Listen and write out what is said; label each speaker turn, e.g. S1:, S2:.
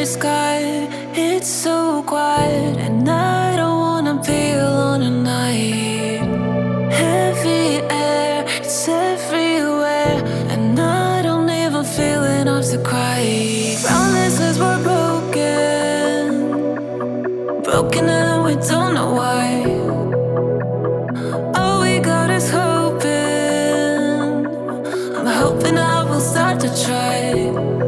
S1: sky. It's so quiet, and I don't wanna be alone tonight. Heavy air, it's everywhere, and I don't even feel enough to cry. Promises were broken, broken and we don't know why. All we got is hoping. I'm hoping I will start to try.